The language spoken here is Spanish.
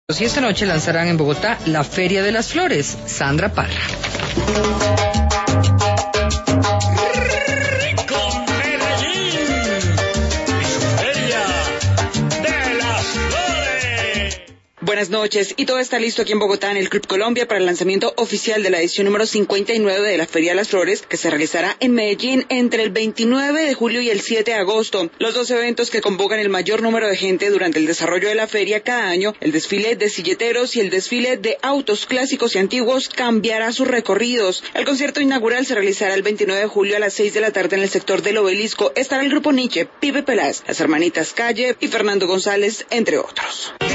Y esta noche lanzarán en Bogotá la Feria de las Flores. Sandra Parra. Buenas noches, y todo está listo aquí en Bogotá, en el Club Colombia, para el lanzamiento oficial de la edición número 59 de la Feria de las Flores, que se realizará en Medellín entre el 29 de julio y el 7 de agosto. Los dos eventos que convocan el mayor número de gente durante el desarrollo de la feria cada año, el desfile de silleteros y el desfile de autos clásicos y antiguos, cambiará sus recorridos. El concierto inaugural se realizará el 29 de julio a las 6 de la tarde en el sector del Obelisco. Estará el grupo Nietzsche, Pipe Peláez, las hermanitas Calle y Fernando González, entre otros.